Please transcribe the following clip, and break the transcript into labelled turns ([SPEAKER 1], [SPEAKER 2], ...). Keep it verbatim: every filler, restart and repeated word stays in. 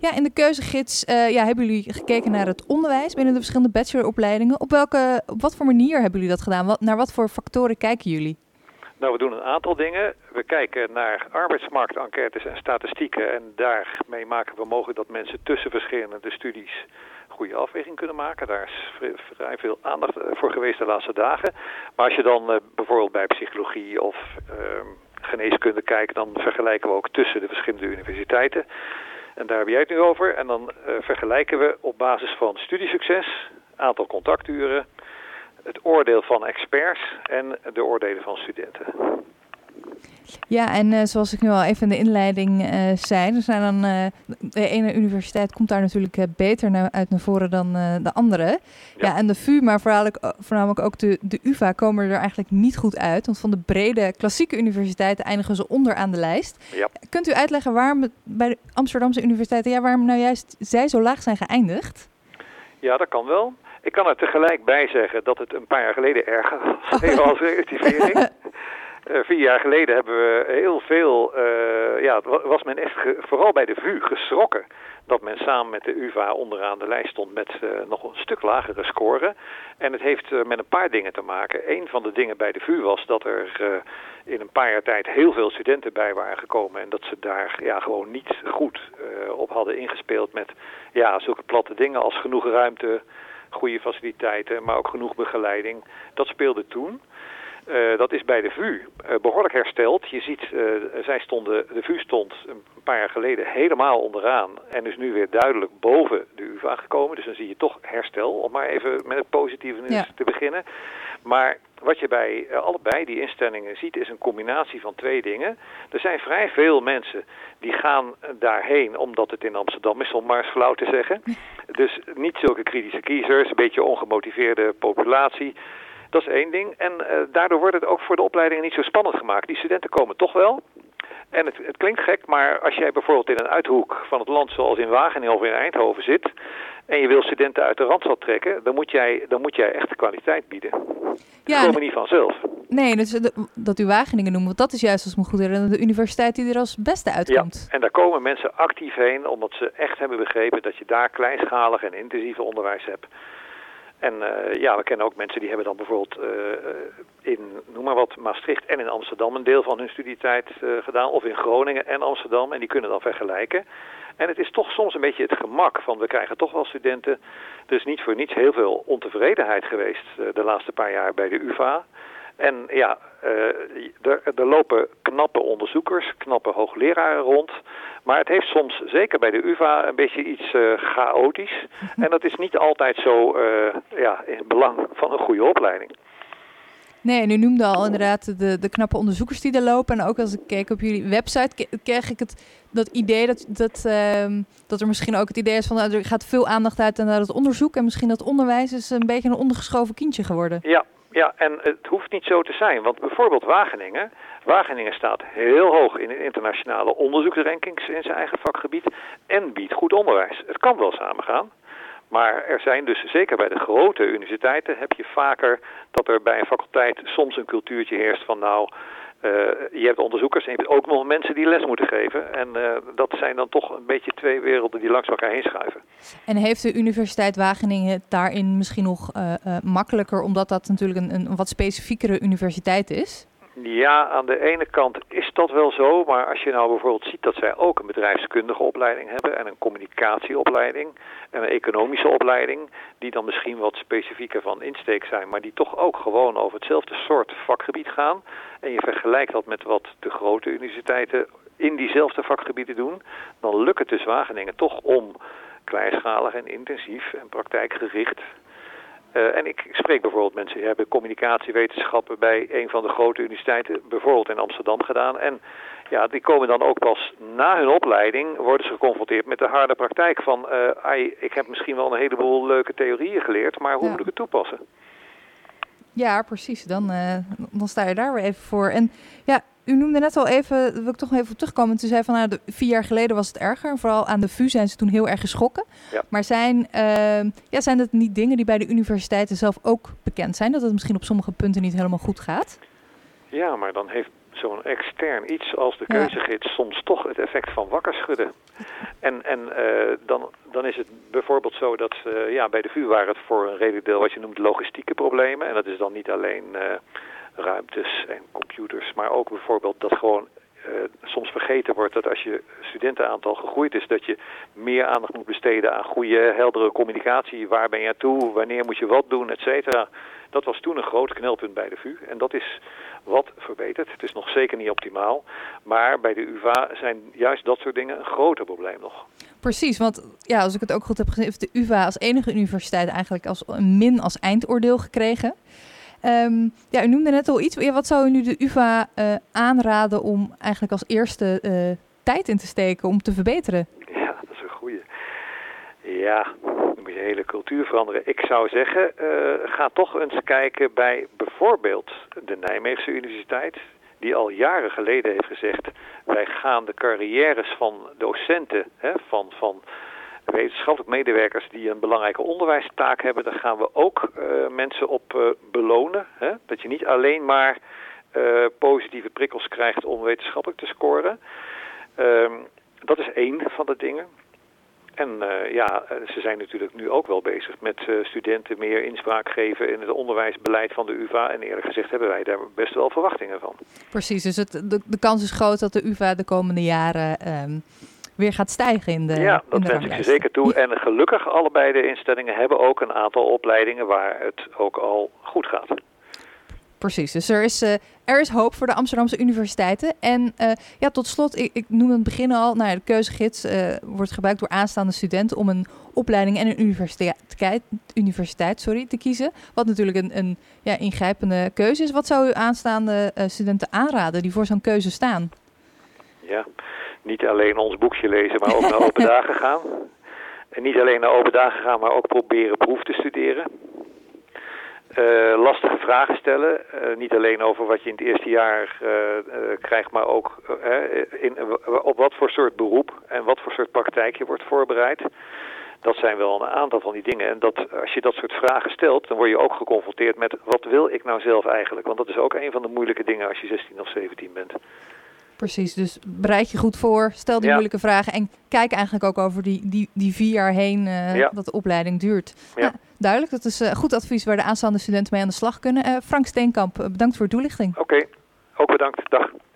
[SPEAKER 1] Ja, in de keuzegids uh, ja, hebben jullie gekeken naar het onderwijs binnen de verschillende bacheloropleidingen. Op, welke, op wat voor manier hebben jullie dat gedaan? Wat, naar wat voor factoren kijken jullie?
[SPEAKER 2] Nou, we doen een aantal dingen. We kijken naar arbeidsmarktenquêtes en statistieken. En daarmee maken we mogelijk dat mensen tussen verschillende studies goede afweging kunnen maken. Daar is vrij veel aandacht voor geweest de laatste dagen. Maar als je dan uh, bijvoorbeeld bij psychologie of uh, geneeskunde kijkt, dan vergelijken we ook tussen de verschillende universiteiten. En daar heb jij het nu over. En dan uh, vergelijken we op basis van studiesucces, aantal contacturen, het oordeel van experts en de oordelen van studenten.
[SPEAKER 1] Ja, en uh, zoals ik nu al even in de inleiding uh, zei, er zijn dan, uh, de ene universiteit komt daar natuurlijk uh, beter naar, uit naar voren dan uh, de andere. Ja. ja, en de V U, maar voornamelijk, voornamelijk ook de, de U vA komen er eigenlijk niet goed uit. Want van de brede klassieke universiteiten eindigen ze onderaan de lijst.
[SPEAKER 2] Ja.
[SPEAKER 1] Kunt u uitleggen waarom het bij de Amsterdamse universiteiten, ja, waarom nou juist zij zo laag zijn geëindigd?
[SPEAKER 2] Ja, dat kan wel. Ik kan er tegelijk bij zeggen dat het een paar jaar geleden erger was, even als relativering. Uh, vier jaar geleden hebben we heel veel, uh, ja, was men echt ge, vooral bij de V U geschrokken dat men samen met de U vA onderaan de lijst stond met uh, nog een stuk lagere score. En het heeft uh, met een paar dingen te maken. Een van de dingen bij de V U was dat er uh, in een paar jaar tijd heel veel studenten bij waren gekomen en dat ze daar ja, gewoon niet goed uh, op hadden ingespeeld met ja, zulke platte dingen als genoeg ruimte, goede faciliteiten, maar ook genoeg begeleiding. Dat speelde toen. Uh, dat is bij de V U uh, behoorlijk hersteld. Je ziet, uh, zij stonden, de V U stond een paar jaar geleden helemaal onderaan en is nu weer duidelijk boven de U vA gekomen. Dus dan zie je toch herstel, om maar even met het positieve nieuws ja. te beginnen. Maar wat je bij uh, allebei die instellingen ziet is een combinatie van twee dingen. Er zijn vrij veel mensen die gaan daarheen omdat het in Amsterdam is, om maar eens flauw te zeggen. Dus niet zulke kritische kiezers, een beetje ongemotiveerde populatie. Dat is één ding. En uh, daardoor wordt het ook voor de opleidingen niet zo spannend gemaakt. Die studenten komen toch wel. En het, het klinkt gek, maar als jij bijvoorbeeld in een uithoek van het land, zoals in Wageningen of in Eindhoven zit, en je wil studenten uit de Randstad trekken, dan moet jij, dan moet jij echt de kwaliteit bieden. Ja, dat komen niet vanzelf.
[SPEAKER 1] Nee, dus de, dat u Wageningen noemt, want dat is juist, als ik me goed herinner, de universiteit die er als beste uitkomt.
[SPEAKER 2] Ja, en daar komen mensen actief heen, omdat ze echt hebben begrepen dat je daar kleinschalig en intensief onderwijs hebt. En uh, ja, we kennen ook mensen die hebben dan bijvoorbeeld uh, in, noem maar wat, Maastricht en in Amsterdam een deel van hun studietijd uh, gedaan. Of in Groningen en Amsterdam. En die kunnen dan vergelijken. En het is toch soms een beetje het gemak van we krijgen toch wel studenten. Er is niet voor niets heel veel ontevredenheid geweest uh, de laatste paar jaar bij de U vA. En ja, uh, er, er lopen knappe onderzoekers, knappe hoogleraren rond. Maar het heeft soms, zeker bij de U vA, een beetje iets uh, chaotisch. En dat is niet altijd zo uh, ja, in het belang van een goede opleiding.
[SPEAKER 1] Nee, en u noemde al inderdaad de, de knappe onderzoekers die er lopen. En ook als ik keek op jullie website, kreeg ik het, dat idee dat, dat, uh, dat er misschien ook het idee is van nou, er gaat veel aandacht uit naar het onderzoek. En misschien dat onderwijs is een beetje een ondergeschoven kindje geworden.
[SPEAKER 2] Ja. Ja, en het hoeft niet zo te zijn, want bijvoorbeeld Wageningen. Wageningen staat heel hoog in de internationale onderzoeksrankings in zijn eigen vakgebied en biedt goed onderwijs. Het kan wel samengaan, maar er zijn dus, zeker bij de grote universiteiten, heb je vaker dat er bij een faculteit soms een cultuurtje heerst van nou, uh, je hebt onderzoekers en je hebt ook nog mensen die les moeten geven. En uh, dat zijn dan toch een beetje twee werelden die langs elkaar heen schuiven.
[SPEAKER 1] En heeft de Universiteit Wageningen het daarin misschien nog uh, uh, makkelijker, omdat dat natuurlijk een, een wat specifiekere universiteit is?
[SPEAKER 2] Ja, aan de ene kant is dat wel zo, maar als je nou bijvoorbeeld ziet dat zij ook een bedrijfskundige opleiding hebben en een communicatieopleiding en een economische opleiding, die dan misschien wat specifieker van insteek zijn, maar die toch ook gewoon over hetzelfde soort vakgebied gaan. En je vergelijkt dat met wat de grote universiteiten in diezelfde vakgebieden doen, dan lukt het dus Wageningen toch om kleinschalig en intensief en praktijkgericht. Uh, en ik spreek bijvoorbeeld mensen die hebben communicatiewetenschappen bij een van de grote universiteiten, bijvoorbeeld in Amsterdam gedaan. En ja, die komen dan ook pas na hun opleiding, worden ze geconfronteerd met de harde praktijk van, uh, ai, ik heb misschien wel een heleboel leuke theorieën geleerd, maar hoe ja. moet ik het toepassen?
[SPEAKER 1] Ja, precies. Dan, uh, dan sta je daar weer even voor. En ja, u noemde net al even, wil ik toch nog even op terugkomen. Toen zei van, nou, de, vier jaar geleden was het erger. Vooral aan de V U zijn ze toen heel erg geschrokken. Ja. Maar zijn, uh, ja, zijn dat niet dingen die bij de universiteiten zelf ook bekend zijn? Dat het misschien op sommige punten niet helemaal goed gaat?
[SPEAKER 2] Ja, maar dan heeft zo'n extern iets als de keuzegids soms toch het effect van wakker schudden. En, en uh, dan, dan is het bijvoorbeeld zo dat uh, ja, bij de V U waren het voor een redelijk deel wat je noemt logistieke problemen. En dat is dan niet alleen uh, ruimtes en computers, maar ook bijvoorbeeld dat gewoon uh, soms vergeten wordt dat als je studentenaantal gegroeid is, dat je meer aandacht moet besteden aan goede, heldere communicatie. Waar ben je aan toe? Wanneer moet je wat doen? Et cetera. Dat was toen een groot knelpunt bij de V U. En dat is wat verbeterd. Het is nog zeker niet optimaal. Maar bij de U vA zijn juist dat soort dingen een groter probleem nog.
[SPEAKER 1] Precies, want ja, als ik het ook goed heb gezien, heeft de U vA als enige universiteit eigenlijk als een min als eindoordeel gekregen. Um, ja, u noemde net al iets. Ja, wat zou u nu de U vA uh, aanraden om eigenlijk als eerste uh, tijd in te steken om te verbeteren?
[SPEAKER 2] Ja, dat is een goeie. Ja, dan moet je de hele cultuur veranderen. Ik zou zeggen, uh, ga toch eens kijken bij bijvoorbeeld de Nijmeegse Universiteit, die al jaren geleden heeft gezegd, wij gaan de carrières van docenten, hè, van, van wetenschappelijk medewerkers die een belangrijke onderwijstaak hebben, daar gaan we ook uh, mensen op uh, belonen. Hè? Dat je niet alleen maar uh, positieve prikkels krijgt om wetenschappelijk te scoren. Uh, dat is één van de dingen. En uh, ja, ze zijn natuurlijk nu ook wel bezig met uh, studenten meer inspraak geven in het onderwijsbeleid van de U vA. En eerlijk gezegd hebben wij daar best wel verwachtingen van.
[SPEAKER 1] Precies, dus het, de, de kans is groot dat de U vA de komende jaren um, weer gaat stijgen in de
[SPEAKER 2] Ja, dat
[SPEAKER 1] in de
[SPEAKER 2] wens ik ze zeker toe. En gelukkig allebei de instellingen hebben ook een aantal opleidingen waar het ook al goed gaat.
[SPEAKER 1] Precies, dus er is, uh, er is hoop voor de Amsterdamse universiteiten. En uh, ja, tot slot, ik, ik noemde in het begin al, nou ja, de keuzegids uh, wordt gebruikt door aanstaande studenten om een opleiding en een universiteit, universiteit sorry, te kiezen. Wat natuurlijk een, een ja, ingrijpende keuze is. Wat zou u aanstaande uh, studenten aanraden die voor zo'n keuze staan?
[SPEAKER 2] Ja, niet alleen ons boekje lezen, maar ook naar open dagen gaan. En niet alleen naar open dagen gaan, maar ook proberen beroep te studeren. Uh, lastige vragen stellen. Uh, niet alleen over wat je in het eerste jaar uh, uh, krijgt, maar ook uh, in, uh, op wat voor soort beroep en wat voor soort praktijk je wordt voorbereid. Dat zijn wel een aantal van die dingen. En dat, als je dat soort vragen stelt, dan word je ook geconfronteerd met wat wil ik nou zelf eigenlijk? Want dat is ook een van de moeilijke dingen als je zestien of zeventien bent.
[SPEAKER 1] Precies, dus bereid je goed voor, stel die ja. moeilijke vragen en kijk eigenlijk ook over die, die, die vier jaar heen uh, ja. dat de opleiding duurt. Ja. Ja, duidelijk, dat is uh, goed advies waar de aanstaande studenten mee aan de slag kunnen. Uh, Frank Steenkamp, uh, bedankt voor de toelichting.
[SPEAKER 2] Oké, okay. Ook bedankt. Dag.